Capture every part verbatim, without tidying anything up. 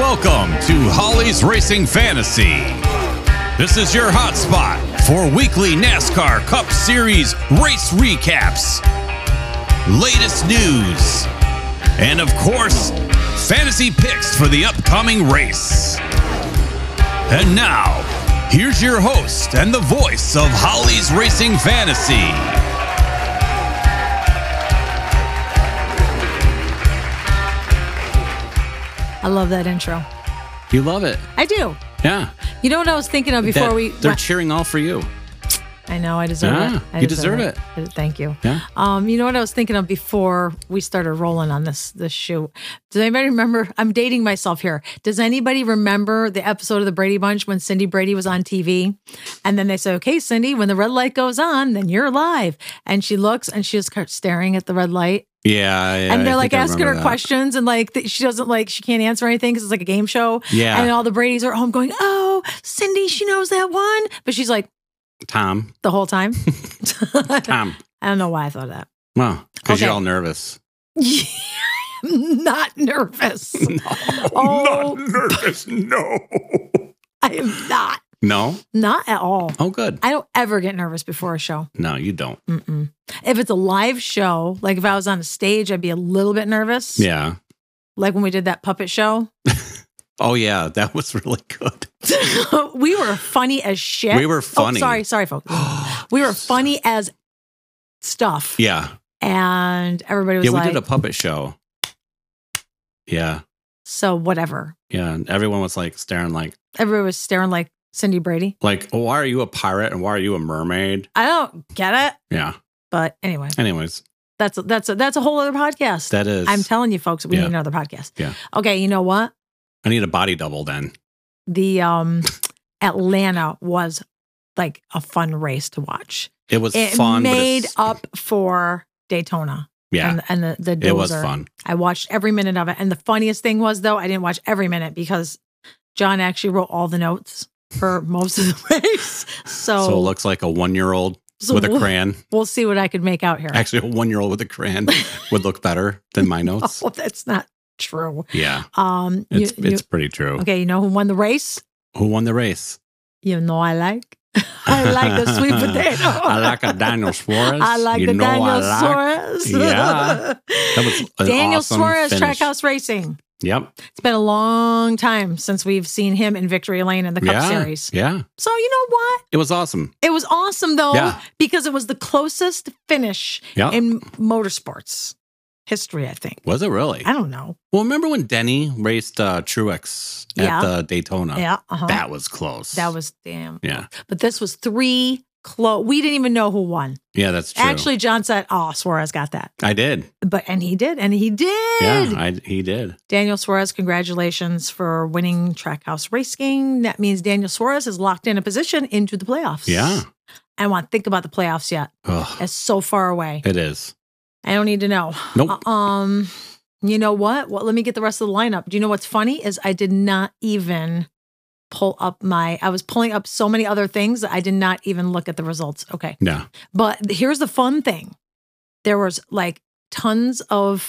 Welcome to Holly's Racing Fantasy. This is your hotspot for weekly NASCAR Cup Series race recaps, latest news, and of course, fantasy picks for the upcoming race. And now, here's your host and the voice of Holly's Racing Fantasy, I love that intro. You love it. I do. Yeah. You know what I was thinking of before that, we... They're cheering all for you. I know, I deserve yeah, it. I you deserve, deserve it. it. Thank you. Yeah. Um, you know what I was thinking of before we started rolling on this this shoot? Does anybody remember? I'm dating myself here. Does anybody remember the episode of the Brady Bunch when Cindy Brady was on T V? And then they say, okay, Cindy, when the red light goes on, then you're live. And she looks and she just starts staring at the red light. Yeah, yeah, and they're I like asking her that. questions, and like th- she doesn't like she can't answer anything because it's like a game show. Yeah, and all the Bradys are at home going, "Oh, Cindy, she knows that one," but she's like, "Tom," the whole time. Tom. I don't know why I thought of that. Well, because okay. you're all nervous. Yeah, I'm not nervous. No, oh, not nervous. No, I am not. No, not at all. Oh, good. I don't ever get nervous before a show. No, you don't. Mm-mm. If it's a live show, like if I was on a stage, I'd be a little bit nervous. Yeah. Like when we did that puppet show. Oh, yeah. That was really good. We were funny as shit. We were funny. Oh, sorry, sorry, folks. We were funny as stuff. Yeah. And everybody was yeah, like... Yeah, we did a puppet show. Yeah. So whatever. Yeah. And everyone was like staring like... Everybody was staring like Cindy Brady. Like, oh, why are you a pirate and why are you a mermaid? I don't get it. Yeah. But anyway. Anyways. That's a, that's a, that's a whole other podcast. That is. I'm telling you, folks, we yeah. need another podcast. Yeah. Okay, you know what? I need a body double then. The um, Atlanta was like a fun race to watch. It was it fun. It made but up for Daytona. Yeah. And, and the, the dozer. It was fun. I watched every minute of it. And the funniest thing was, though, I didn't watch every minute because John actually wrote all the notes for most of the race. So, so it looks like a one-year-old so with a we'll, crayon. We'll see what I could make out here. Actually, a one-year-old with a crayon would look better than my notes. Oh, that's not true. Yeah. Um, it's, you, it's you, pretty true. Okay, you know who won the race? Who won the race? You know I like. I like the sweet potato. I like a Daniel Suarez. I like you the Daniel like. Suarez. Yeah. That was an Daniel awesome Suarez finish. Trackhouse Racing. Yep. It's been a long time since we've seen him in Victory Lane in the Cup yeah. Series. Yeah. So you know what? It was awesome. It was awesome though, yeah. because it was the closest finish yep. in motorsports history, I think. Was it really? I don't know. Well, remember when Denny raced uh, Truex at yeah. the Daytona? Yeah. Uh-huh. That was close. That was damn. Yeah. But this was three close. We didn't even know who won. Yeah, that's true. Actually, John said, oh, Suarez got that. I did. But and he did. And he did. Yeah, I, he did. Daniel Suarez, congratulations for winning Trackhouse Racing. That means Daniel Suarez has locked in a position into the playoffs. Yeah. I don't want to think about the playoffs yet. Ugh. It's so far away. It is. I don't need to know. Nope. Uh, um, you know what? Well, let me get the rest of the lineup. Do you know what's funny is I did not even pull up my, I was pulling up so many other things that I did not even look at the results. Okay. Yeah. But here's the fun thing. There was like tons of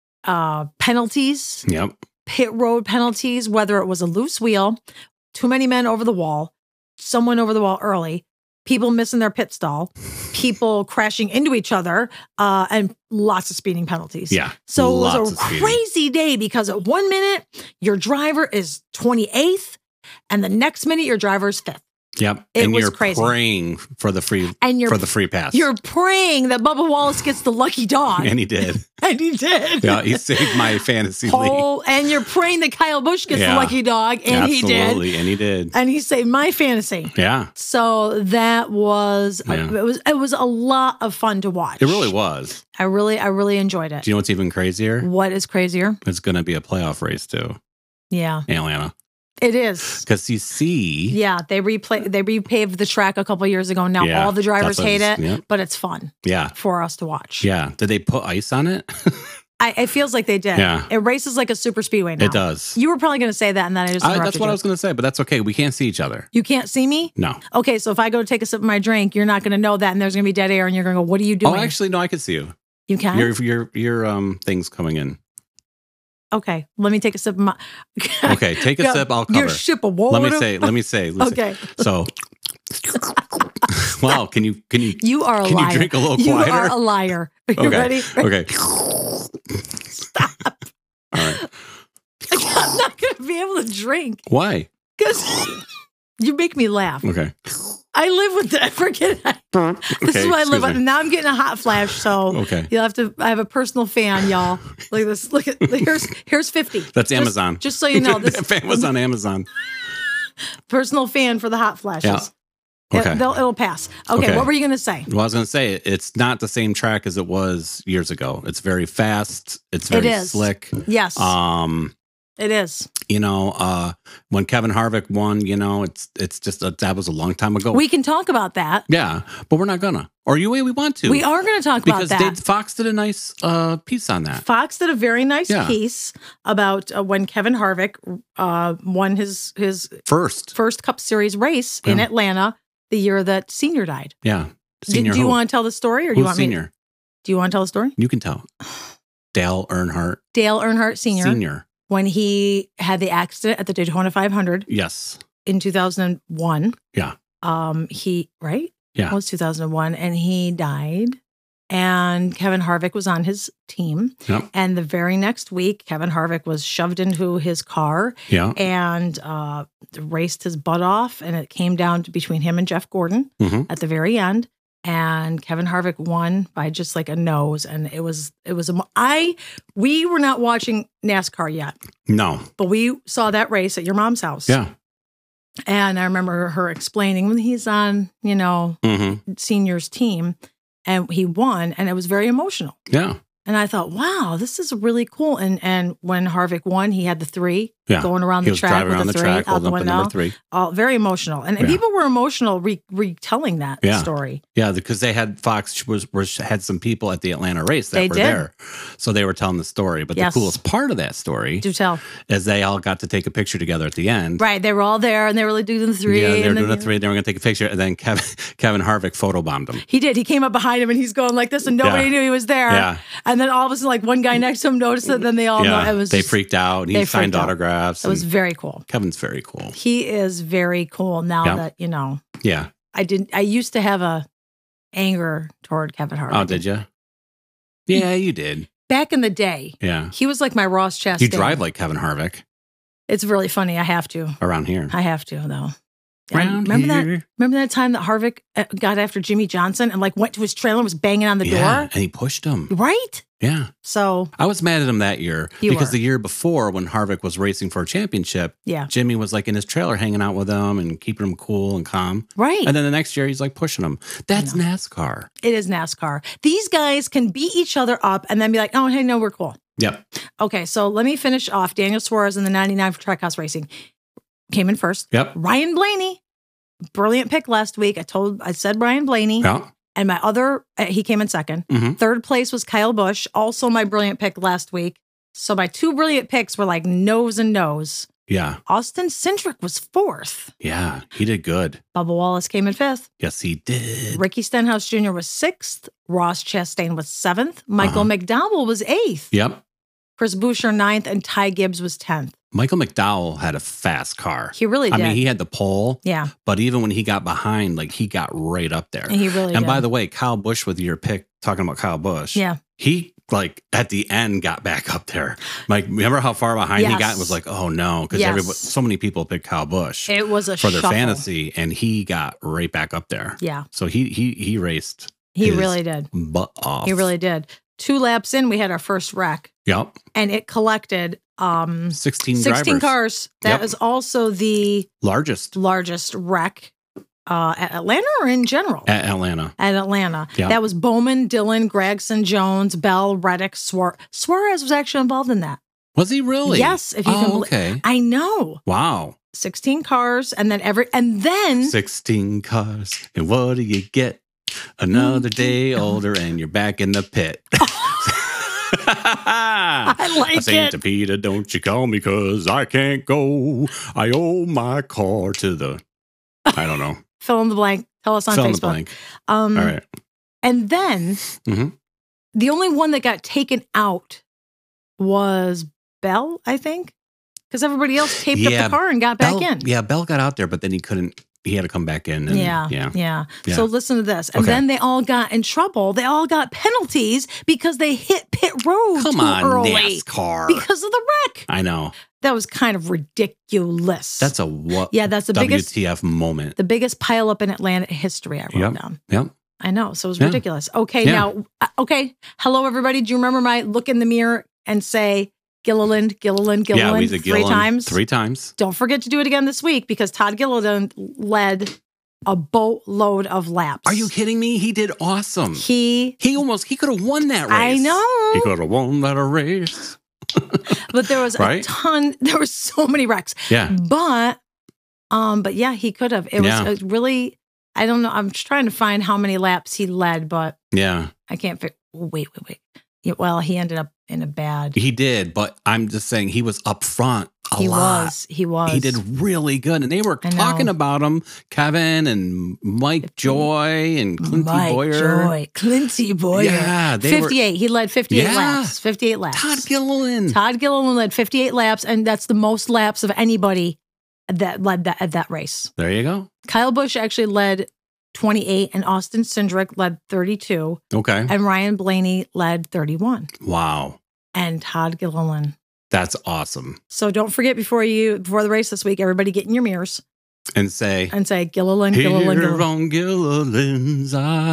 uh, penalties. Yep. Pit road penalties, whether it was a loose wheel, too many men over the wall, someone over the wall early, people missing their pit stall, people crashing into each other, uh, and lots of speeding penalties. Yeah. So it lots was a crazy day because at one minute, your driver is twenty-eighth, and the next minute, your driver is fifth. Yep. It and was you're crazy. praying for the free and you're, for the free pass. You're praying that Bubba Wallace gets the lucky dog. And he did. and he did. Yeah, he saved my fantasy oh, league. And you're praying that Kyle Busch gets yeah. the lucky dog. And Absolutely, he did. And he did. And he saved my fantasy. Yeah. So that was yeah. a, it was it was a lot of fun to watch. It really was. I really I really enjoyed it. Do you know what's even crazier? What is crazier? It's going to be a playoff race too. Yeah. Atlanta. It is. Because you see. Yeah, they replay they repaved the track a couple years ago. Now yeah, all the drivers hate it, yep. but it's fun. Yeah. For us to watch. Yeah. Did they put ice on it? I, it feels like they did. Yeah. It races like a super speedway now. It does. You were probably going to say that, and then I just I, interrupted That's what you. I was going to say, but that's okay. We can't see each other. You can't see me? No. Okay, so if I go to take a sip of my drink, you're not going to know that, and there's going to be dead air, and you're going to go, what are you doing? Oh, actually, no, I can see you. You can? Your, your, your um, thing's coming in. Okay, let me take a sip of my. Okay, take a Got sip. I'll cover. Your sip of water. Let me say. Let me say. Listen. Okay. So, wow. Can you? Can you? You are a Can liar. you drink a little You quieter? are a liar. Are you Okay. ready? Okay. Stop. All right. I'm not going to be able to drink Why? because you make me laugh. Okay. I live with that. Forget it. This is Okay, what I live excuse on. me. And now I'm getting a hot flash. So Okay. you'll have to. I have a personal fan, y'all. Look at this. Look at here's here's fifty. That's Just- Amazon. Just so you know, this Fan was on Amazon. personal fan for the hot flashes. Yeah. Okay. It, they'll, it'll pass. Okay, Okay. what were you going to say? Well, I was going to say it's not the same track as it was years ago. It's very fast. It's very It is. slick. Yes, Um, it is. you know, uh, when Kevin Harvick won, you know, it's it's just a, that was a long time ago. We can talk about that. yeah, but we're not gonna. Or you way we want to. We are going to talk because about that. Dave Fox did a nice uh, piece on that. Fox did a very nice Yeah. piece about uh, when Kevin Harvick uh, won his his First, first Cup Series race in Yeah. Atlanta the year that Senior died. yeah, Do, senior. do you who? want to tell the story, or do Who's you want me? senior? Do you want to tell the story? You can tell. Dale Earnhardt, Dale Earnhardt Senior, senior. when he had the accident at the Daytona five hundred Yes. in two thousand one. Yeah. Um, he right? Yeah. It was two thousand one, and he died. And Kevin Harvick was on his team. Yep. And the very next week, Kevin Harvick was shoved into his car Yeah. and uh, raced his butt off. And it came down to between him and Jeff Gordon hmm at the very end. And Kevin Harvick won by just like a nose. And it was, it was, a, I, we were not watching NASCAR yet, No. but we saw that race at your mom's house. Yeah. And I remember her explaining when he's on, you know, hmm Senior's team and he won, and it was very emotional. Yeah. And I thought, wow, this is really cool. And and when Harvick won, he had the three Yeah. going around He the was track driving with around the the three track, out the holding up the window. number three. All very emotional, and, and Yeah. people were emotional re- retelling that Yeah. story. Yeah, because they had Fox was, was had some people at the Atlanta race that They were did. there, so they were telling the story. But Yes. the coolest part of that story Do tell, is they all got to take a picture together at the end. right? They were all there, and they were like doing the three. Yeah, they were and then doing a three. They were going to take a picture, and then Kevin Kevin Harvick photobombed them. He did. He came up behind him, and he's going like this, and nobody Yeah. knew he was there. Yeah. And then all of a sudden, like one guy next to him noticed it. Then they all yeah, know it was. they just- freaked out. And he they signed freaked out. autographs. It was and very cool. Kevin's very cool. He is very cool now Yeah. that you know. Yeah. I didn't. I used to have a anger toward Kevin Harvick. Oh, did you? Yeah, you did. Back in the day, Yeah. he was like my Ross Chastain. You drive like Kevin Harvick It's really funny. I have to. around here. I have to though. And Around remember here. that? Remember that time that Harvick uh, got after Jimmy Johnson and like went to his trailer and was banging on the Yeah, door? and he pushed him. Right. Yeah. So I was mad at him that year You because were. the year before, when Harvick was racing for a championship, yeah. Jimmy was like in his trailer hanging out with him and keeping him cool and calm. Right. And then the next year, he's like pushing him. That's know. NASCAR. It is NASCAR. These guys can beat each other up and then be like, oh, hey, no, we're cool. Yep. Okay, so let me finish off. Daniel Suarez in the ninety-nine for Trackhouse Racing came in first. Yep. Ryan Blaney, brilliant pick last week. I told, I said Ryan Blaney. Yeah. And my other, uh, he came in second. Mhm. Third place was Kyle Busch, also my brilliant pick last week. So my two brilliant picks were like nose and nose. Yeah. Austin Cindric was fourth. Yeah. He did good. Bubba Wallace came in fifth. Yes, he did. Ricky Stenhouse Junior was sixth. Ross Chastain was seventh. Michael Uh-huh. McDowell was eighth. Yep. Chris Buescher ninth, and Ty Gibbs was tenth. Michael McDowell had a fast car. He really I did. mean, he had the pole, yeah, but even when he got behind, like he got right up there. he really And did. by the way, Kyle Busch with your pick, talking about Kyle Busch, yeah, he like at the end got back up there. Like, remember how far behind he Yes. got? It was like, oh no, because Yes. everybody, so many people picked Kyle Busch it was a for their shuffle. fantasy, and he got right back up there. Yeah, So he he he raced he his really did. butt off. He really did. Two laps in, we had our first wreck, Yep. and it collected um, sixteen, sixteen drivers. cars. That Yep. is also the Largest largest wreck uh, at Atlanta or in general? at Atlanta. At Atlanta. Yeah. That was Bowman, Dillon, Gregson, Jones, Bell, Reddick, Suarez. Suarez was actually involved in that. Was he really? Yes, if you oh, can believe. okay. I know. Wow. sixteen cars, and then every, and then sixteen cars. And what do you get? Another day Mm-hmm. older, and you're back in the pit. I like Saint it. Peter, don't you call me, cause I can't go. I owe my car to the, I don't know. Fill in the blank. Tell us on Fill in Facebook. the blank. Um, All right. And then Mhm. the only one that got taken out was Bell, I think, because everybody else taped Yeah, up the car and got back Bell, in. Yeah, Bell got out there, but then he couldn't. He had to come back in. And, Yeah, yeah, yeah, Yeah. So listen to this. And Okay. then they all got in trouble. They all got penalties because they hit pit road Come too on, early NASCAR. because of the wreck. I know. That was kind of ridiculous. That's a what? yeah, that's the W biggest T F moment. the biggest pile up in Atlanta history I wrote Yep. down. Yep. I know. So it was Yeah. ridiculous. Okay, Yeah. now, uh, okay. Hello, everybody. Do you remember my look in the mirror and say Gilliland, Gilliland, Yeah, Gilliland we said three Gilliland times? Three times. Don't forget to do it again this week because Todd Gilliland led a boatload of laps. Are you kidding me? He did awesome. He, He almost, he could have won that race. I He know, could have won that race. but there was Right? a ton, there were so many wrecks. Yeah. But, um, but yeah, he could have. It was Yeah. a really, I don't know. I'm just trying to find how many laps he led, but Yeah. I can't figure. Wait, wait, wait. Yeah, well, he ended up in a bad. He did, but I'm just saying he was up front a he lot. was. He was. He did really good. And they were I know. talking about him, Kevin and Mike Joy and Clinty Mike Boyer. Joy, Clinty Boyer. Yeah, they were- fifty-eight. He led fifty-eight Yeah. laps. fifty-eight laps. Todd Gilliland. Todd Gilliland led fifty-eight laps, and that's the most laps of anybody that led that at that race. There you go. Kyle Busch actually led twenty-eight, and Austin Cindric led thirty-two, Okay. and Ryan Blaney led thirty-one, Wow. and Todd Gilliland. That's awesome. So don't forget before you before the race this week, everybody get in your mirrors And say, and say Gilliland, here Gilliland, Gilliland. on Gilliland's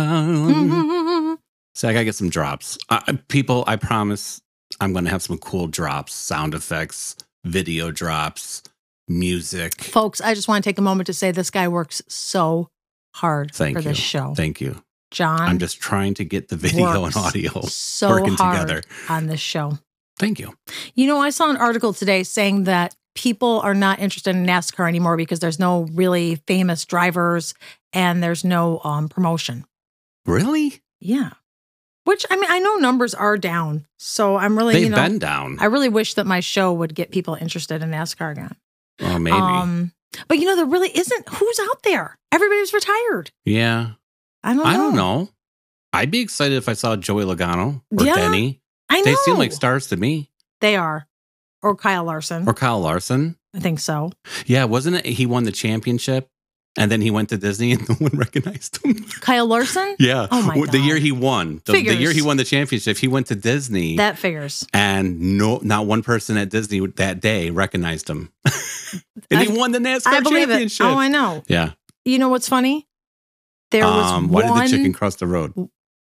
Island. So I gotta get some drops. Uh, people, I promise I'm gonna have some cool drops, sound effects, video drops, music. Folks, I just want to take a moment to say this guy works so hard Thank for you. this show. Thank you. John I'm just trying to get the video works and audio so working hard together. on this show. Thank you. You know, I saw an article today saying that people are not interested in NASCAR anymore because there's no really famous drivers and there's no um, promotion. Really? Yeah. Which, I mean, I know numbers are down. So I'm really, They've you know, been down. I really wish that my show would get people interested in NASCAR again. Oh, maybe. Um, but, you know, there really isn't. Who's out there? Everybody's retired. yeah. I don't know. I don't know. I'd be excited if I saw Joey Logano or Yeah. Denny. I know. They seem like stars to me. They are. Or Kyle Larson. Or Kyle Larson. I think so. Yeah, wasn't it? He won the championship and then he went to Disney and no one recognized him. Kyle Larson? Yeah. Oh, my The God. year he won, the, the Figures. year he won the championship, he went to Disney That figures. and no, not one person at Disney that day recognized him. and I- he won the NASCAR I believe it. championship. Oh, I know. yeah. You know what's funny? There was Um, why one, did the chicken cross the road?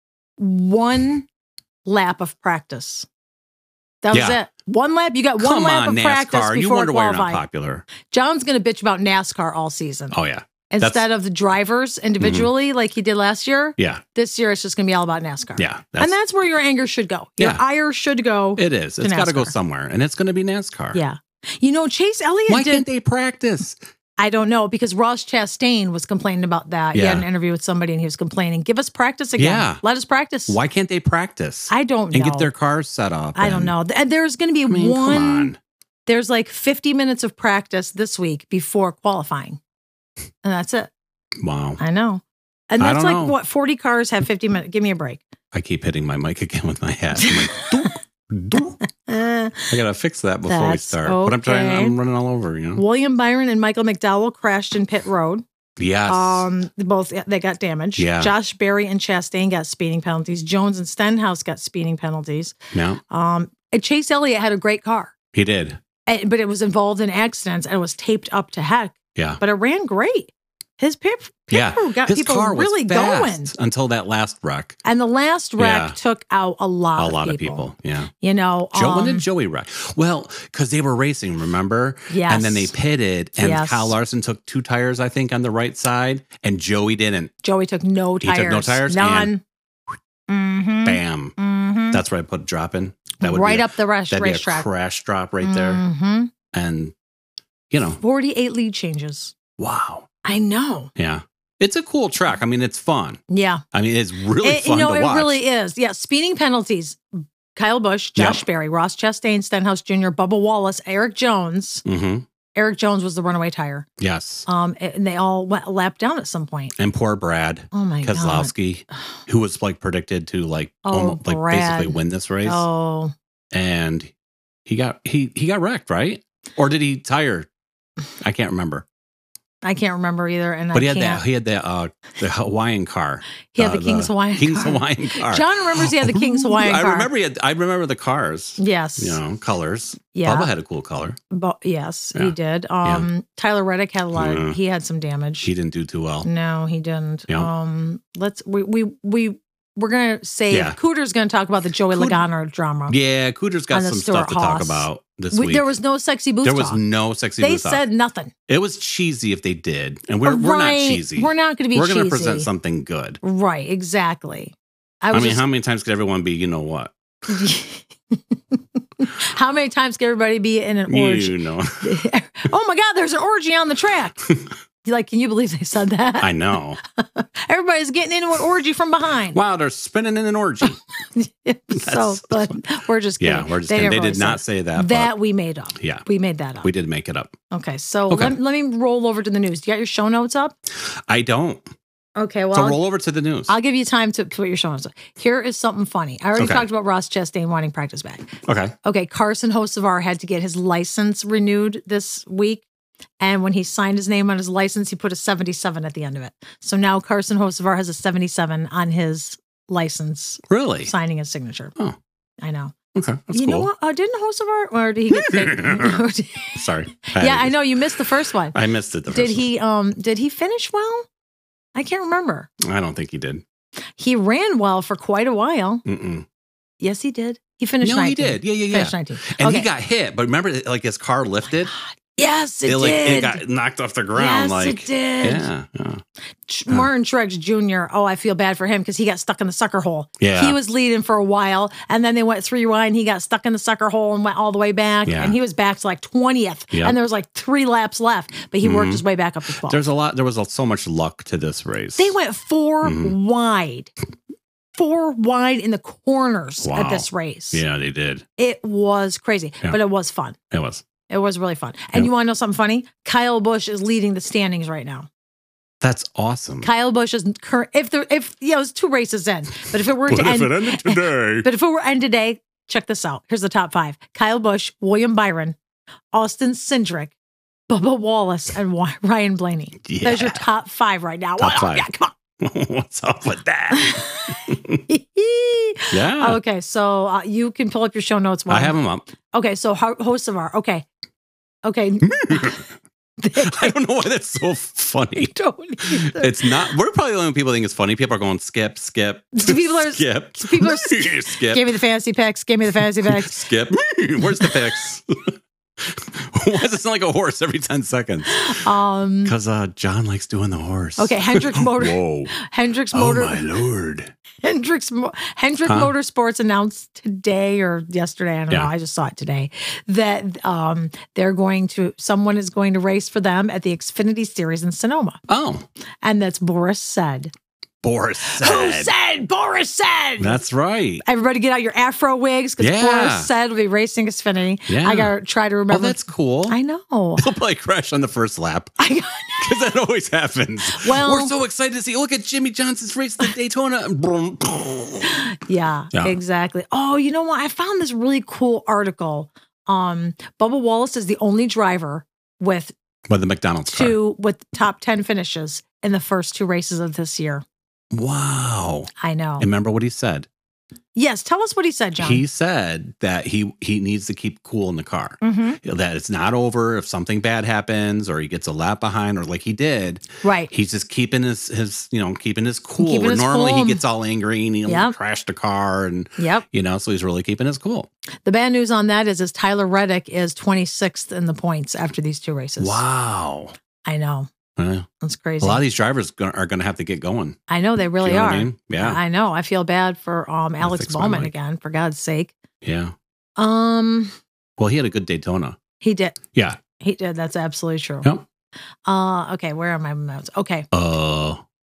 one lap of practice. That was Yeah. it. One lap. You got one Come lap on, of practice NASCAR. You before wonder why you're not qualifying. popular. John's going to bitch about NASCAR all season. Oh, yeah. Instead of the drivers individually, like he did last year, Yeah. this year it's just going to be all about NASCAR. Yeah. and that's where your anger should go. Your Yeah. ire should go. it is. to It's got to go NASCAR. somewhere. And it's going to be NASCAR. Yeah. You know, Chase Elliott Why did. can't they practice? I don't know, because Ross Chastain was complaining about that. He Yeah. had an interview with somebody and he was complaining. Give us practice again. Yeah. Let us practice. Why can't they practice? I don't and know. get their cars set up. I don't and- know. And there's going to be I mean, one. come on. There's like fifty minutes of practice this week before qualifying. And that's it. Wow. I know. And I that's don't like know. what forty cars have fifty minutes. Give me a break. I keep hitting my mic again with my hat. I'm like, dook, dook. Uh, I gotta fix that before we That's start. But I'm trying. okay. I'm running all over. You know. William Byron and Michael McDowell crashed in pit road. Yes. Um, they both they got damaged. Yeah. Josh Berry and Chastain got speeding penalties. Jones and Stenhouse got speeding penalties. yeah. Um, and Chase Elliott had a great car, He did. and- but it was involved in accidents and it was taped up to heck. Yeah. But it ran great. His pit, pit Yeah. crew got His people car was really fast going. until that last wreck. And the last wreck Yeah. took out a lot, A of, lot people. of people. Yeah. You know, Joe, um, when did Joey wreck? Well, because they were racing, remember? Yes. And then they pitted, and Yes. Kyle Larson took two tires, I think, on the right side, and Joey didn't. Joey took no He tires. took no tires, None. Mm-hmm. Bam. Mm-hmm. That's where I put a drop in. That would right be a, up the race, that'd be a racetrack. crash drop right there. Mm-hmm. And, you know, forty-eight lead changes. wow. I know. Yeah. It's a cool track. I mean, it's fun. Yeah. I mean, it's really It- fun no, to it watch. really is. Yeah. Speeding penalties. Kyle Busch, Josh Yep. Berry, Ross Chastain, Stenhouse Junior, Bubba Wallace, Eric Jones. Mm-hmm. Eric Jones was the runaway tire. Yes. Um, and they all went lapped down at some point. And poor Brad Oh my god. Keselowski, who was like predicted to like Oh, almost, like Brad. basically win this race. Oh, And He got he he got wrecked, right? Or did he tire? I can't remember. I can't remember either. And But I he had can't. that he had that uh the Hawaiian car. He had Uh, the King's Hawaiian King's car. Hawaiian car. John remembers he had the King's Hawaiian I car. remember he had, I remember the cars. Yes. You know, colors. Yeah. Bubba had a cool color. But yes, Yeah. he did. Um, Tyler Reddick had a lot. Yeah. Of, he had some damage. He didn't do too well. No, he didn't. Yeah. Um, let's we we we we're gonna save. Yeah. Cooter's gonna talk about the Joey Coot- Logano drama. Yeah, Cooter's got On the some Stuart stuff to talk Haas. about this We- week. there was no sexy boost There was talk. no sexy They booth talk. said nothing. It was cheesy if they did. And we're we're not Right. cheesy. We're not going to be We're cheesy. going to present something good. Right, exactly. I I, was mean, just, how many times could everyone be, you know what? how many times can everybody be in an orgy? You know. Oh my God, there's an orgy on the track. You're like, can you believe they said that? I know. Everybody's getting into an orgy from behind. Wow, they're spinning in an orgy. so, but we're just kidding. Yeah, we're just kidding. They never did not say that. That but we made up. yeah, We made that up. we did make it up. Okay, so Okay. Let, let me roll over to the news. You got your show notes up? I don't. Okay, well, So I'll, roll over to the news. I'll give you time to put your show notes up. Here is something funny. I already Okay. talked about Ross Chastain wanting practice back. Okay. Okay, Carson Hocevar had to get his license renewed this week. And when he signed his name on his license, he put a seventy-seven at the end of it. So now Carson Hocevar has a seventy-seven on his license, Really? signing his signature. Oh. I know. Okay. That's you cool. know what? Uh, didn't Hocevar, or did he get paid? Sorry. Yeah, I know you missed the first one. I missed it. The Did first he? Um, did he finish well? I can't remember. one. I don't think he did. He ran well for quite a while. Mm-mm. Yes, he did. He finished. No, nineteen. he did. Yeah, yeah, yeah. Finished nineteen. And okay. he got hit, but remember, like his car lifted. Yes, it, it like did. it got knocked off the ground. Yes, like it did. Yeah, yeah. Ch- Martin Truex Junior Oh, I feel bad for him because he got stuck in the sucker hole. Yeah. He was leading for a while, and then they went three wide, and he got stuck in the sucker hole and went all the way back. Yeah. And he was back to like twentieth, Yep. and there was like three laps left, but he worked Mhm. his way back up to twelve. There's a lot. There was so much luck to this race. They went four Mhm. wide, four wide in the corners Wow. at this race. Yeah, they did. It was crazy, Yeah. but it was fun. It was. It was really fun. And Yep. you want to know something funny? Kyle Busch is leading the standings right now. That's awesome. Kyle Busch is current. If there, if yeah, it was two races in, but if it were to end, ended today? but if it were end today, check this out. Here's the top five: Kyle Busch, William Byron, Austin Cindric, Bubba Wallace, and Wa- Ryan Blaney. Yeah. There's your top five right now. Top Wow, five. Yeah, come What's up with that? on. Yeah. Okay, so uh, you can pull up your show notes. While I have them up. Okay, so Ho- Hocevar. Okay, okay. I don't know why that's so funny. Don't either. It's not. We're probably the only people that think it's funny. People are going skip, skip, People are- skip. people are- skip, Give me the fantasy picks. Give me the fantasy picks. skip. Where's the picks? Why does it sound like a horse every ten seconds? Um. Because uh, John likes doing the horse. Okay, Hendricks Motor. Whoa. Hendricks Oh Motor. my lord. Hendricks Mo- Hendrick Huh? Motorsports announced today or yesterday, I don't Yeah. know, I just saw it today, that um, they're going to, someone is going to race for them at the Xfinity Series in Sonoma. Oh, And that's Boris Said. Boris Who said. said? Boris Said! That's right. Everybody get out your afro wigs because Yeah. Boris Said will be racing Xfinity. Yeah. I got to try to Oh, remember. that's cool. I know. He'll probably crash on the first lap. I, Because that always happens. Well- we're so excited to see. Look at Jimmy Johnson's race at Daytona. Boom. yeah, Yeah. exactly. Oh, you know what? I found this really cool article. Um, Bubba Wallace is the only driver with With the McDonald's car. two with top ten finishes in the first two races of this year. Wow. I know. And remember what he said? Yes, tell us what he said, John. He said that he he needs to keep cool in the car. Mhm. That it's not over if something bad happens or he gets a lap behind or like he did. Right. He's just keeping his his you know keeping his cool. Keeping Where his normally cool. he gets all angry and he'll Yep. crash the car and Yep. you know so he's really keeping his cool. The bad news on that is, is Tyler Reddick is twenty-sixth in the points after these two races. Wow. I know. Yeah. That's crazy. A lot of these drivers go- are going to have to get going. I know they really Do you know are. what I mean? Yeah. I know. I feel bad for um Alex fix my Bowman mic. again, for God's sake. Yeah. Um, Well, he had a good Daytona. he did. Yeah. He did. That's absolutely true. Yep. Uh, okay, where are my notes? Okay. Uh.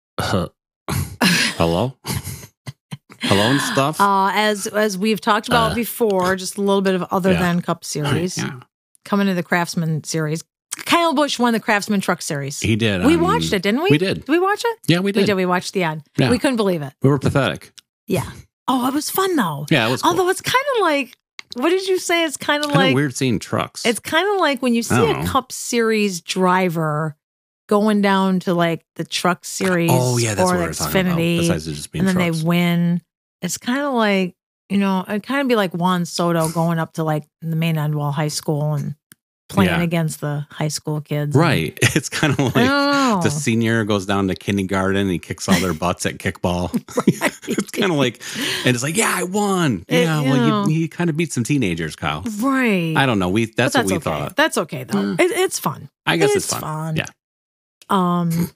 Hello. Hello and stuff. Uh, as as we've talked about Uh. before, just a little bit of other Yeah. than Cup Series Yeah. coming to the Craftsman Series. Kyle Busch won the Craftsman Truck Series. He did. we um, watched it, didn't we? We did. Did we watch it? Yeah, we did. We did. We watched the ad. Yeah. We couldn't believe it. We were pathetic. Yeah. Oh, it was fun though. Yeah, it was cool. Although it's kind of like what did you say? It's kind of Kind of like weird seeing trucks. it's kind of like when you see don't a know. Cup Series driver going down to like the Truck Series oh yeah, that's or what the we're talking about. Xfinity, Besides it just being and then trucks. they win. It's kind of like, you know, it'd kind of be like Juan Soto going up to like the Main Endwell High School and playing Yeah. against the high school kids. Right. It's kind of I like don't know. the senior goes down to kindergarten and he kicks all their butts at kickball. It's kind of like, and it's like, yeah, I won. It- yeah, you well, know. you, you kind of beat some teenagers, Kyle. Right. I don't know. We that's, But what we okay. thought. That's okay though. Mm. It, it's fun. I guess it's, it's fun. fun. Yeah. Um,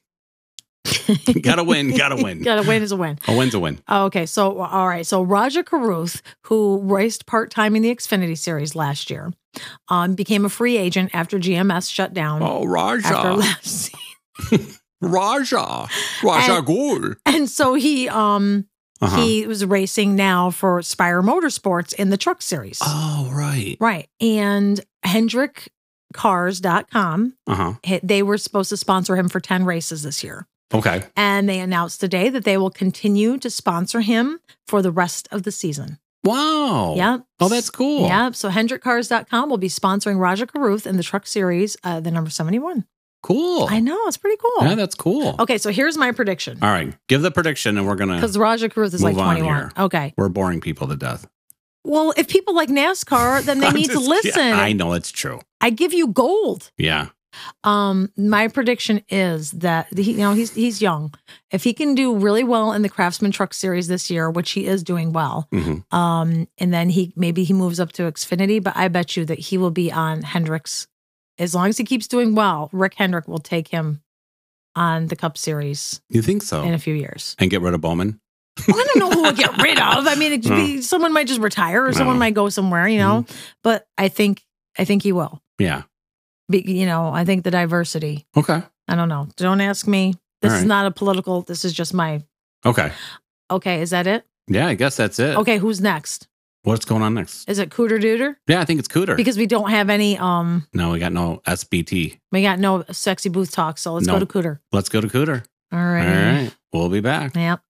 Gotta win. Gotta win. gotta win is a win. A win's a win. Oh, okay, so all right, so Raja Caruth, who raced part time in the Xfinity Series last year, um, became a free agent after G M S shut down Oh, Raja. after last season. Raja. Raja And- Ghul. And so he um Uh-huh. he was racing now for Spire Motorsports in the Truck Series. Oh, right. Right. And Hendrick Cars dot com, Uh huh. they were supposed to sponsor him for ten races this year. Okay. And they announced today that they will continue to sponsor him for the rest of the season. Wow. Yep. Oh, that's cool. Yeah. So Hendrick Cars dot com will be sponsoring Raja Caruth in the Truck Series, uh, the number seventy-one. Cool. I know. It's pretty cool. Yeah, that's cool. Okay. So here's my prediction. All right. Give the prediction and we're going to. Because Raja Caruth is like Move on twenty-one. here. Okay. We're boring people to death. Well, if people like NASCAR, then they I'm need to just- listen. yeah, I know it's true. I give you gold. Yeah. Um, my prediction is that he, you know, he's he's young. If he can do really well in the Craftsman Truck Series this year, which he is doing well, hmm um, and then he maybe he moves up to Xfinity, but I bet you that he will be on Hendrick's. As long as he keeps doing well, Rick Hendrick will take him on the Cup Series You think so? in a few years. And get rid of Bowman? Well, I don't know who we'll get rid of. I mean, it could be, someone might just retire or someone No. might go somewhere, you know. But I think I think he will. Yeah. Be, you know, I think the diversity. Okay. I don't know. Don't ask me. This All is right. not a political. This is just my. Okay. Okay, is that it? Yeah, I guess that's it. Okay, who's next? What's going on next? Is it Cooter Dooter? Yeah, I think it's Cooter. Because we don't have any. Um, no, we got no S B T. we got no sexy booth talk. So let's No. go to Cooter. Let's go to Cooter. All right. All right. We'll be back. Yep.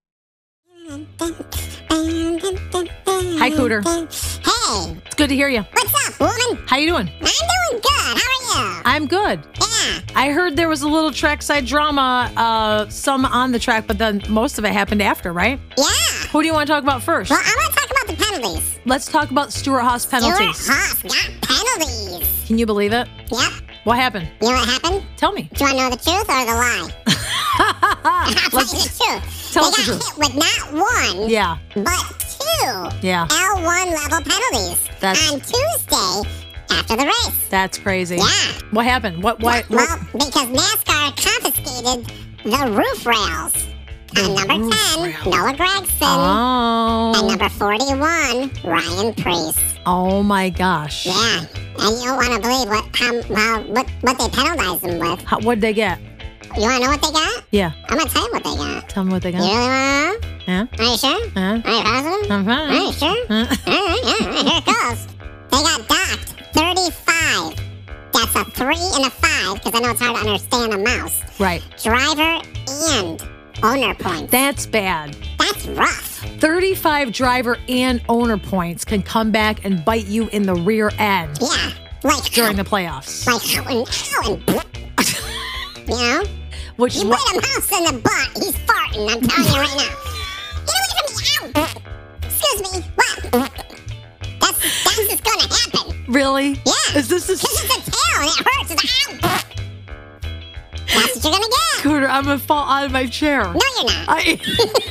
Hi, Cooter. Hey, It's good to hear you. what's up, woman? How you doing? I'm doing good. How are you? I'm good. Yeah. I heard there was a little trackside drama, uh, some on the track, but then most of it happened after, right? Yeah. Who do you want to talk about first? Well, I want to talk about the penalties. Let's talk about Stuart Haas penalties. Stuart Haas got penalties. Can you believe it? Yep. What happened? You know what happened? Tell me. Do you want to know the truth or the lie? I'll tell you Let's- the truth. tell they us the got truth. hit with not one, yeah, but two yeah, L one level penalties That's- on Tuesday after the race. that's crazy. Yeah. What happened? What? Why? Well, what- because NASCAR confiscated the roof rails. On number roof ten, rails. Noah Gregson. And Oh, number forty-one, Ryan Priest. oh my gosh. Yeah. And you don't want to believe what how, how what, what they penalized them with. How, what'd they get? You want to know what they got? Yeah, I'm going to tell you what they got. tell me what they You got. really want to know? Yeah. Are you sure? Yeah. Are you positive? I'm Are fine. you sure? Uh, All right, yeah, here it goes. They got docked thirty-five. That's a three and a five, because I know it's hard to understand a mouse. Right. Driver and owner points. That's bad. That's rough. thirty-five driver and owner points can come back and bite you in the rear end Yeah. Like during the playoffs. Like how and how and you know? Which is You what? bite a mouse in the butt, he's farting, I'm telling you right now. Get away from me, ow! Excuse me, what? That's, that's just gonna happen. Really? Yeah. Is this a This is a tail and it hurts, it's ow! That's what you're gonna get. scooter? I'm gonna fall out of my chair. No, you're not. I,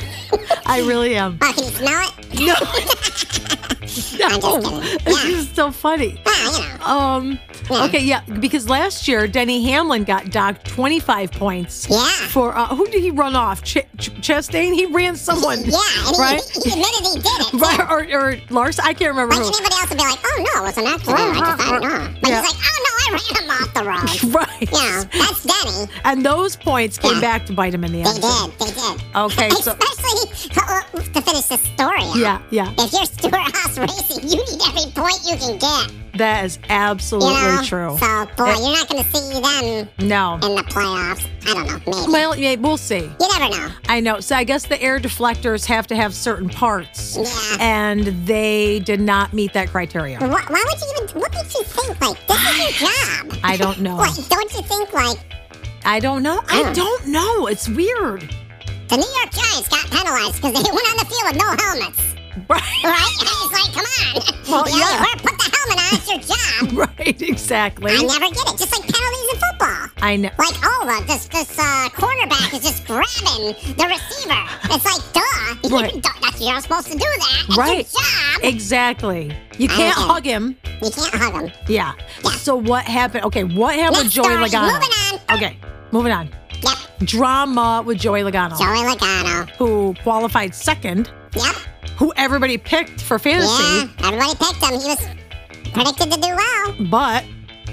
I really am. Oh, can you smell it? No, I'm just no. kidding. It's Yeah. just so funny. Well, you know. Um. Yeah. Okay, yeah, because last year Denny Hamlin got docked twenty-five points Yeah. for uh, who did he run off? Ch- Ch- Chastain? He ran someone. Yeah, and he, Right? he, he admitted he did it. Right, too. or, or Lars? I can't remember Like who. anybody else would be like, oh no, it was an accident. I just I don't know. But Yeah. he's like, oh no, I ran him off the road. Right. Yeah, that's Denny. And those points came Yeah. back to bite him in the They end. did. They did. Okay, so Especially uh, the finish the story up. Yeah, yeah. If you're Stewart Haas Racing, you need every point you can get. That is You absolutely know? true. So, boy, you're not going to see them No. in the playoffs. I don't know, maybe. Well, yeah, we'll see. You never know. I know. So I guess the air deflectors have to have certain parts. Yeah. And they did not meet that criteria. Why, why would you even, what makes you think, like, this is your job? I don't know. Like, don't you think, like, I don't know. I Mm. don't know. It's weird. the New York Giants got penalized because they went on the field with no helmets? Right. Right? And it's like, come on. Well, you yeah. know, wear- put the helmet on. It's your job. Right, exactly. I never get it. Just like penalties in football. I know. Like, oh, uh, this this uh, quarterback is just grabbing the receiver. It's like, duh. Right. You don't- that's, you're not supposed to do that. It's Right. your job. Exactly. You I can't don't hug him. You can't hug him. Yeah. Yeah. So what happened? Okay, what happened with Next Joey story. Logano? Moving on. Okay, moving on. Yep. Drama with Joey Logano, Joey Logano. who qualified second, Yep. who everybody picked for fantasy, Yeah. Everybody picked him. He was predicted to do well. but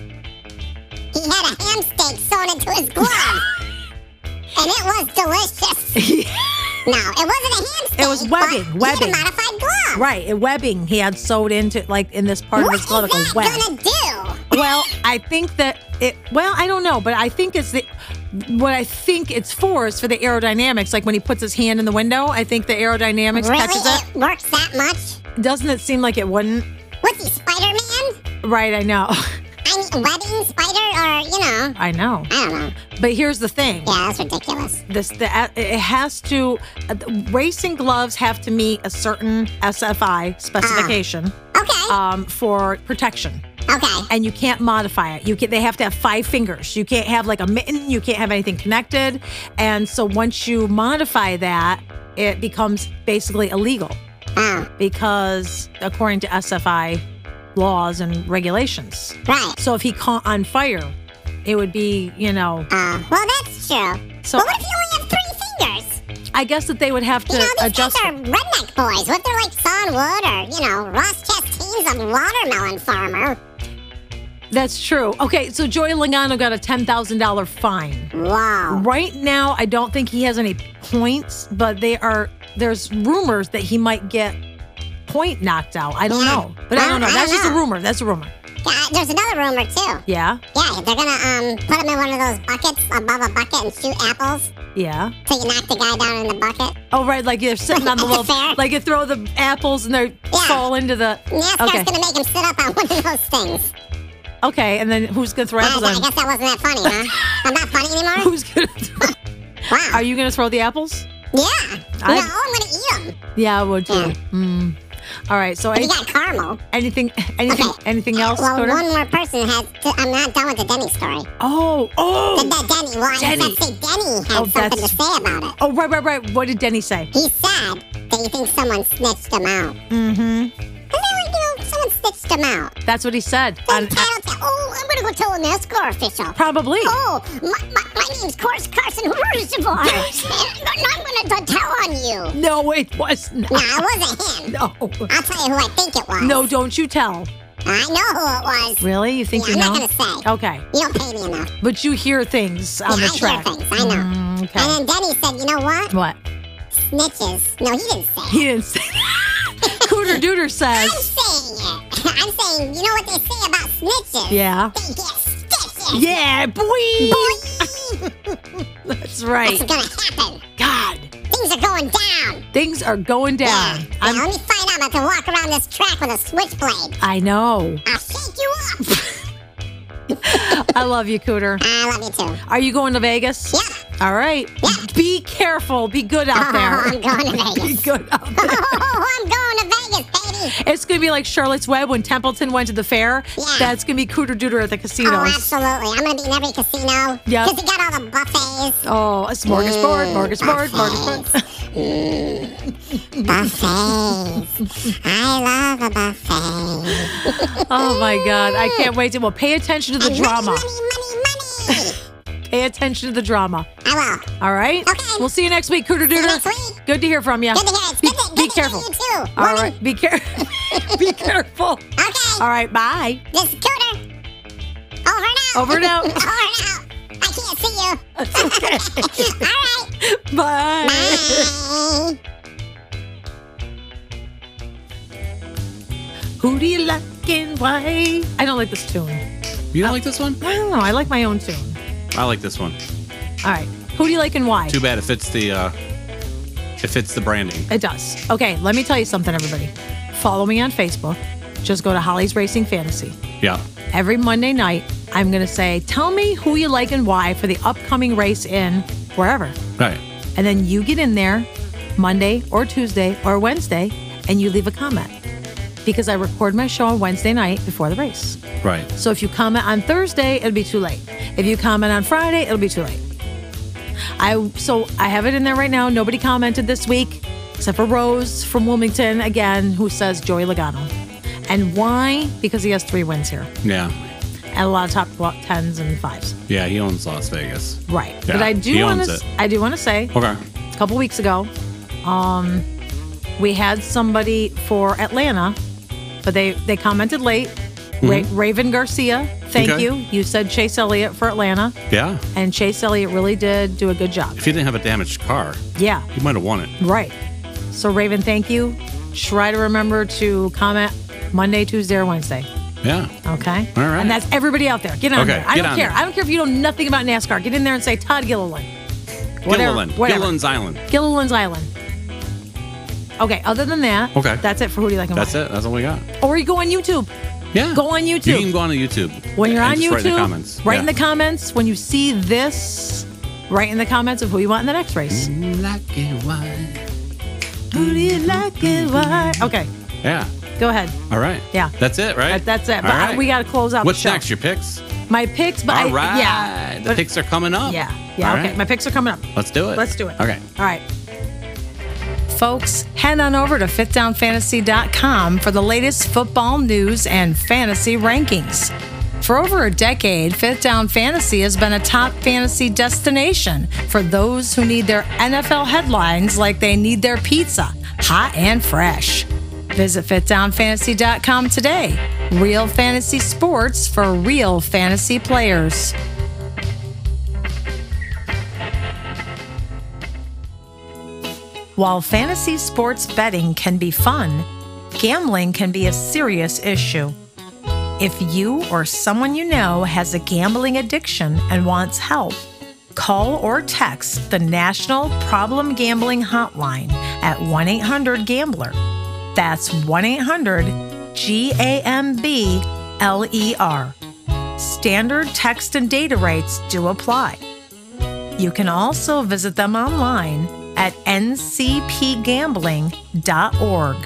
He had a ham steak sewn into his glove. And it was delicious. No, it wasn't a ham steak. It was webbing, but webbing. He had a modified glove. right, a webbing he had sewed into, like in this part What of his glove, is like a that web. gonna do? Well, I think that it. Well, I don't know, but I think it's the. What I think it's for is for the aerodynamics. Like when he puts his hand in the window, I think the aerodynamics Really? catches it. It works that much? Doesn't it seem like it wouldn't? What's he, Spider-Man? Right, I know. I mean, webbing spider or, you know, I know. I don't know. But here's the thing. Yeah, that's ridiculous. This the it has to uh, the racing gloves have to meet a certain S F I specification Okay. um, for protection. Okay. And you can't modify it. You can, they have to have five fingers. You can't have like a mitten. You can't have anything connected. And so once you modify that, it becomes basically illegal Oh, because according to S F I laws and regulations. right. So if he caught on fire, it would be, you know, Uh, well, that's true. So- but what if you only have three fingers? I guess that they would have to You know, these adjust. guys are redneck boys. What, they're like Son Wood or, you know, Ross Chastain's a watermelon farmer. That's true. Okay, so Joey Logano got a ten thousand dollars fine. Wow. Right now, I don't think he has any points, but they are there's rumors that he might get point knocked out. I don't Yeah. know. But I don't know. I That's don't just a know. rumor. That's a rumor. Yeah, there's another rumor, too. Yeah? Yeah, they're gonna um put him in one of those buckets above a bucket and shoot apples Yeah. till you knock the guy down in the bucket. Oh, right, like you're sitting on the At the little fair? like you throw the apples and they fall into the NASCAR's Okay. gonna make him sit up on one of those things. Okay, and then who's gonna throw I, apples I on? guess that wasn't that funny, huh? I'm not funny anymore? Who's gonna throw Wow. Are you gonna throw the apples? Yeah. I- No, I'm gonna eat them. Yeah, I would too. Yeah. Mm. All right, so But any, you got caramel. anything anything Okay. anything else, Well, Coder? one more person has. To, I'm not done with the Denny story. Oh, The, oh, the Denny. Well, I Denny. was gonna say Denny had Oh, something to that's- say about it. oh, right, right, right. What did Denny say? He said that he thinks someone snitched him out. Mm-hmm. And then, you know, someone snitched him out. That's what he said. Then On- Tattle said, "Oh, I'm gonna go tell a NASCAR official." probably. Oh, my, my, my name's Course Carson Roosevelt. and I'm gonna tell on you. No, it was not. Nah, it wasn't him. No. I'll tell you who I think it was. No, don't you tell. I know who it was. Really? You think Yeah, you I'm know? not gonna say. Okay. You don't pay me enough. But you hear things on Yeah, the I track. hear things. I know. Mm, okay. And then Denny said, "You know what? What? Snitches." No, he didn't say it. He didn't say Cooter Dooter I'm says. saying it. I'm saying, you know what they say about snitches? Yeah. They get stitches. Yeah, boy. Boy, That's right. that's gonna happen. God. Things are going down. Things are going Yeah. down. Yeah, I'm, let me find out. I'm about to walk around this track with a switchblade. I know. I'll shake you up. I love you, Cooter. I love you too. Are you going to Vegas? Yep. All right. Yeah. Be careful. Be good out Oh, there. I'm going to Be Vegas. good out there. Oh, I'm going to Vegas, baby. It's going to be like Charlotte's Web when Templeton went to the fair. Yeah. That's going to be Cooter Dooter at the casinos. Oh, absolutely. I'm going to be in every casino. Yep. Because he got all the buffets. Oh, a smorgasbord, Mm, smorgasbord, buffets. smorgasbord. Buffets. I love a buffet. Oh my God. I can't wait to. Well, pay attention to the And drama. Money, money, money, money. Pay attention to the drama. I will. All right? Okay. We'll see you next week, Cooter See you Dooter. next week. Good to hear from you. Good to hear. It's Be, good to, be good to careful. hear you too. All Morning. right. Be careful. Be careful. Okay. All right. Bye. This is Cooter. Over and out. Over and out. Over and out. I can't see you. That's okay. All right. Bye. Bye. Who do you like and why? I don't like this tune. You don't like this one? I don't know. I like my own tune. I like this one. All right. Who do you like and why? Too bad it fits the uh, it fits the branding. It does. Okay, let me tell you something, everybody. Follow me on Facebook. Just go to Holly's Racing Fantasy. Yeah. Every Monday night, I'm going to say, tell me who you like and why for the upcoming race in wherever. Right. And then you get in there Monday or Tuesday or Wednesday and you leave a comment. Because I record my show on Wednesday night before the race. Right. So if you comment on Thursday, it'll be too late. If you comment on Friday, it'll be too late. I So I have it in there right now. Nobody commented this week except for Rose from Wilmington, again, who says Joey Logano. And why? Because he has three wins here. Yeah. And a lot of top tens and fives. Yeah, he owns Las Vegas. Right. Yeah, but I do he want owns to it. I do want to say Okay. a couple weeks ago, um, we had somebody for Atlanta, but they, they commented late. Ra- Raven Garcia, thank Okay. you. You said Chase Elliott for Atlanta, Yeah. and Chase Elliott really did do a good job. If he didn't have a damaged car, Yeah, he might have won it. right. So Raven, thank you. Try to remember to comment Monday, Tuesday, or Wednesday. Yeah. Okay. All right. And that's everybody out there. Get on Okay, there. I get don't on care. there. I don't care if you know nothing about NASCAR. Get in there and say Todd Gilliland. Whatever, Gilliland. whatever. Gilliland's Island. Gilliland's Island. Okay. Other than that, Okay. that's it for Who Do You Like and That's Why. it. That's all we got. Or you go on YouTube. Yeah. Go on YouTube. You can go on YouTube. When you're and on just YouTube, write in the comments. write Yeah. in the comments. When you see this, write in the comments of who you want in the next race. Like it, why? Who do you like and why? Okay. Yeah. Go ahead. All right. Yeah. That's it, right? That- That's it. All But I- right. we got to close out What's the show. next? Your picks? My picks, but All I, right. yeah. The But- picks are coming up. Yeah. Yeah. All Okay. right. My picks are coming up. Let's do it. Let's do it. Okay. All right. Folks, head on over to fit down fantasy dot com for the latest football news and fantasy rankings. For over a decade, Fit Down Fantasy has been a top fantasy destination for those who need their N F L headlines like they need their pizza, hot and fresh. Visit fit down fantasy dot com today. Real fantasy sports for real fantasy players. While fantasy sports betting can be fun, gambling can be a serious issue. If you or someone you know has a gambling addiction and wants help, call or text the National Problem Gambling Hotline at one eight hundred gambler. That's one eight hundred G A M B L E R. Standard text and data rates do apply. You can also visit them online at N C P gambling dot org.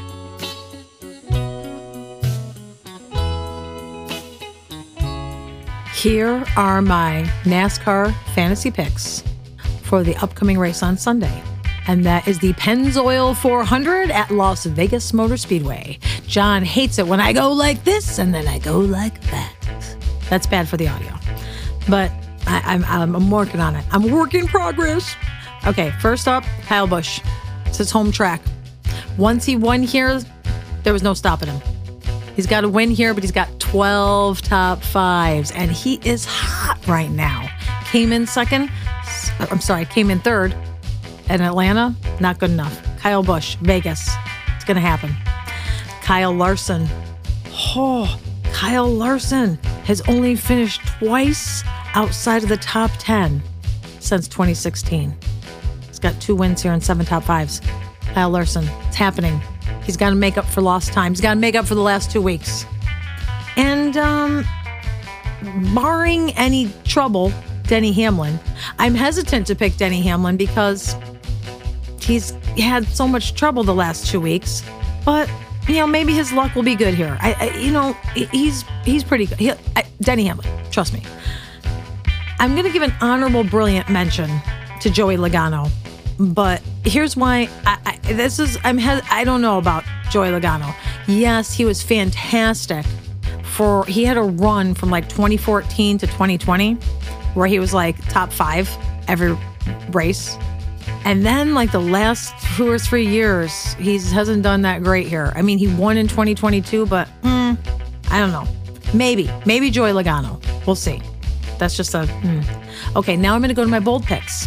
Here are my NASCAR fantasy picks for the upcoming race on Sunday. And that is the Pennzoil four hundred at Las Vegas Motor Speedway. John hates it when I go like this and then I go like that. That's bad for the audio. But I, I'm, I'm, I'm working on it. I'm a work in progress. Okay, first up, Kyle Busch. It's his home track. Once he won here, there was no stopping him. He's got a win here, but he's got twelve top fives, and he is hot right now. Came in second. I'm sorry, came in third. In Atlanta, not good enough. Kyle Busch, Vegas. It's going to happen. Kyle Larson. Oh, Kyle Larson has only finished twice outside of the top ten since twenty sixteen. He's got two wins here and seven top fives. Kyle Larson, it's happening. He's got to make up for lost time. He's got to make up for the last two weeks. And um, barring any trouble, Denny Hamlin. I'm hesitant to pick Denny Hamlin because he's had so much trouble the last two weeks. But you know, maybe his luck will be good here. I, I you know, he's he's pretty good. He, I, Denny Hamlin, trust me. I'm going to give an honorable, brilliant mention to Joey Logano, but here's why. I, I, this is I'm he- I don't know about Joey Logano. Yes, he was fantastic. For he had a run from like twenty fourteen to twenty twenty, where he was like top five every race. And then, like, the last two or three years, he hasn't done that great here. I mean, he won in twenty twenty-two, but mm, I don't know. Maybe. Maybe Joey Logano. We'll see. That's just a... Mm. Okay, now I'm going to go to my bold picks.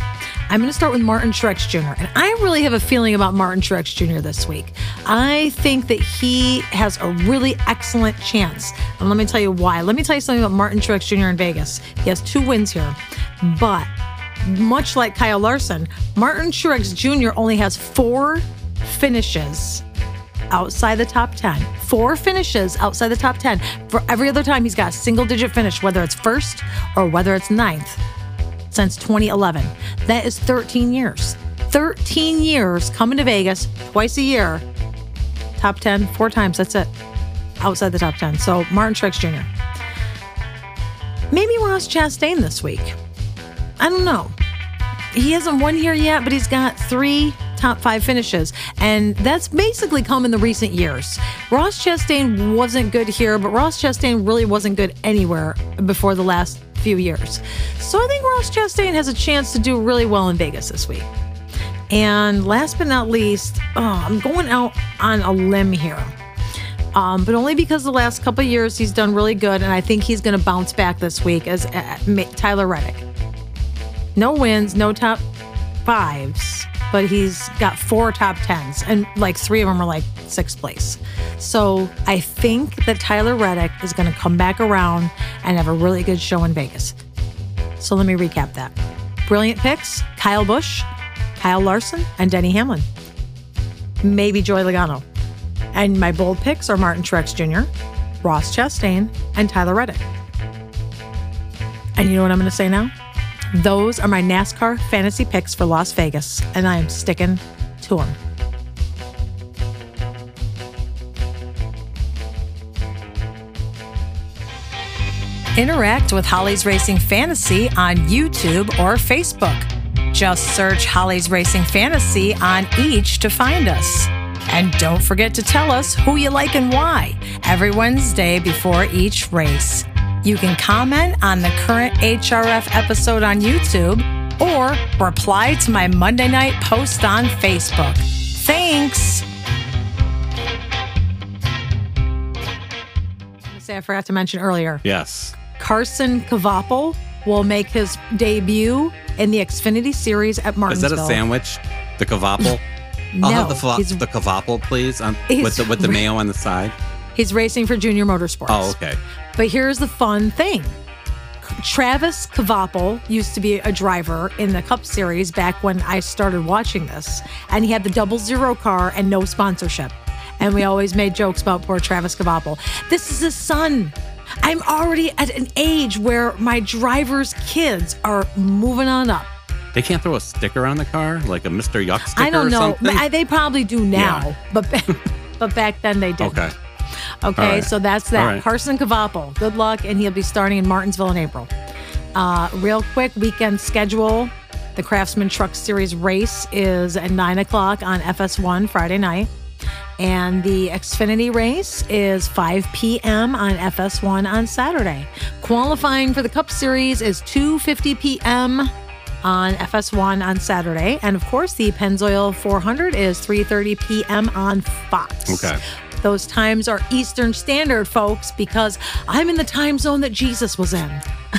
I'm going to start with Martin Truex Junior And I really have a feeling about Martin Truex Junior this week. I think that he has a really excellent chance. And let me tell you why. Let me tell you something about Martin Truex Junior in Vegas. He has two wins here. But much like Kyle Larson, Martin Truex Junior only has four finishes outside the top ten. Four finishes outside the top ten. For every other time he's got a single-digit finish, whether it's first or whether it's ninth, since twenty eleven. That is thirteen years. thirteen years coming to Vegas twice a year. Top ten, four times, that's it. Outside the top ten. So Martin Truex Junior Maybe Ross Chastain this week. I don't know. He hasn't won here yet, but he's got three top five finishes. And that's basically come in the recent years. Ross Chastain wasn't good here, but Ross Chastain really wasn't good anywhere before the last few years. So I think Ross Chastain has a chance to do really well in Vegas this week. And last but not least, oh, I'm going out on a limb here. Um, but only because the last couple of years he's done really good, and I think he's going to bounce back this week as uh, Tyler Reddick. No wins, no top fives, but he's got four top tens, and like three of them are like sixth place. So I think that Tyler Reddick is going to come back around and have a really good show in Vegas. So let me recap that. Brilliant picks: Kyle Busch, Kyle Larson, and Denny Hamlin. Maybe Joey Logano. And my bold picks are Martin Truex Junior, Ross Chastain, and Tyler Reddick. And you know what I'm going to say now? Those are my NASCAR fantasy picks for Las Vegas, and I am sticking to them. Interact with Holly's Racing Fantasy on YouTube or Facebook. Just search Holly's Racing Fantasy on each to find us. And don't forget to tell us who you like and why every Wednesday before each race. You can comment on the current H R F episode on YouTube or reply to my Monday night post on Facebook. Thanks. I say I forgot to mention earlier. Yes. Carson Kvapil will make his debut in the Xfinity Series at Martinsville. Is that a sandwich? The Kvapil? No, I'll have the, fa- he's- the Kvapil, please, on, with the with the mayo on the side. He's racing for Junior Motorsports. Oh, okay. But here's the fun thing. Travis Kvapil used to be a driver in the Cup Series back when I started watching this. And he had the double zero car and no sponsorship. And we always made jokes about poor Travis Kvapil. This is his son. I'm already at an age where my driver's kids are moving on up. They can't throw a sticker on the car, like a Mister Yuck sticker I don't or know. something? I, they probably do now. Yeah. But, but back then they didn't. Okay. Okay, All right. so that's that. All right. Carson Kvapil, good luck, and he'll be starting in Martinsville in April. Uh, real quick, weekend schedule. The Craftsman Truck Series race is at nine o'clock on F S one Friday night. And the Xfinity race is five p.m. on F S one on Saturday. Qualifying for the Cup Series is two fifty p.m. on F S one on Saturday. And of course, the Pennzoil four hundred is three thirty p.m. on Fox. Okay. Those times are Eastern Standard, folks, because I'm in the time zone that Jesus was in.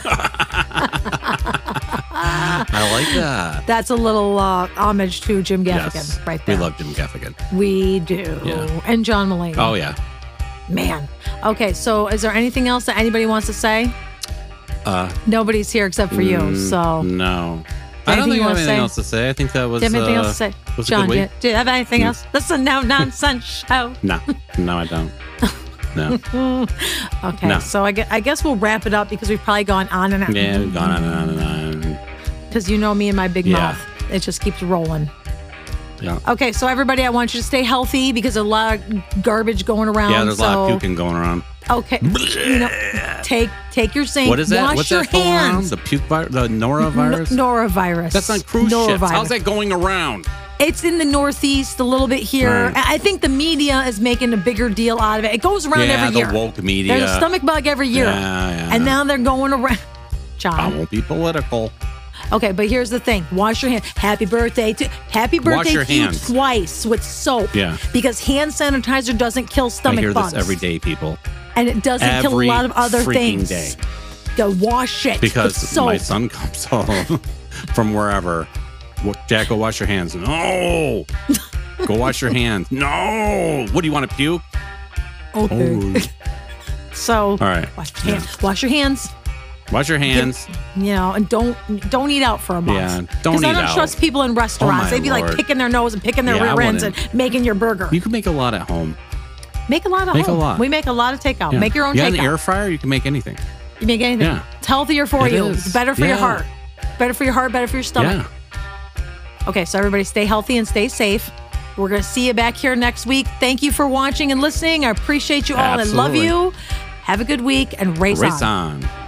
I like that. That's a little uh, homage to Jim Gaffigan Yes. right there. We love Jim Gaffigan. We do. Yeah. And John Mulaney. Oh, yeah. Man. Okay, so is there anything else that anybody wants to say? Uh, Nobody's here except for you, mm, so. No. I don't Anything think you I have wanna anything say? else to say. I think that was, Do you have anything uh, else to say? was a John, good do you, week. do you have anything Mm. else? This is a no nonsense show. No. No, I don't. No. Okay, No. so I guess, I guess we'll wrap it up because we've probably gone on and on. Yeah, we've gone on and on and on. Because you know me and my big Yeah. mouth. It just keeps rolling. Yeah. Okay, so everybody, I want you to stay healthy because there's a lot of garbage going around. Yeah, there's so, a lot of puking going around. Okay, you know, take take your zinc. What is that? Wash What's your that going around? hands. The puke virus? The norovirus? N- norovirus. That's on cruise ships. Norovirus. How's that going around? It's in the Northeast, a little bit here. Right. I I think the media is making a bigger deal out of it. It goes around Yeah, every the year. woke media. There's a stomach bug every year. Yeah, yeah. And now they're going around. I John. won't be political. Okay, but here's the thing. Wash your hands. Happy birthday to Happy Wash birthday your to you hands. twice with soap. Yeah. Because hand sanitizer doesn't kill stomach I hear bugs. this every day, people. And it doesn't kill a Every lot of other freaking things. day. Go wash it with Because soap. my son comes home from wherever Wa- Jack, go wash your hands. No. Go wash your hands. No. What do you want to puke? Okay. So, All right. wash your hands. Wash your hands. Wash your hands. You know, and don't don't eat out for a month. Yeah, don't Because I eat don't out. trust people in restaurants. Oh, my They'd be like Lord. picking their nose and picking their Yeah, I rear ends and wouldn't. making your burger. You can make a lot at home. Make a lot of Make a home. lot. We make a lot of takeout. Yeah. Make your own You got an takeout. air fryer, you can make anything. You make anything. Yeah. It's healthier for It you. is. It's better for your Yeah. heart. Better for your heart, better for your stomach. Yeah. Okay, so everybody stay healthy and stay safe. We're going to see you back here next week. Thank you for watching and listening. I appreciate you all. Absolutely. I love you. Have a good week and race, Race on. on.